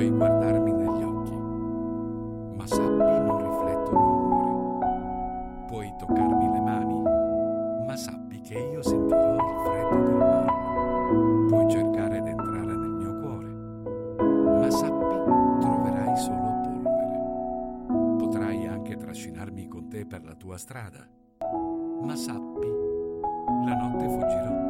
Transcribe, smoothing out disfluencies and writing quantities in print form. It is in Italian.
Puoi guardarmi negli occhi, ma sappi non riflettono amore. Puoi toccarmi le mani, ma sappi che io sentirò il freddo del marmo. Puoi cercare di entrare nel mio cuore, ma sappi troverai solo polvere. Potrai anche trascinarmi con te per la tua strada, ma sappi la notte fuggirò.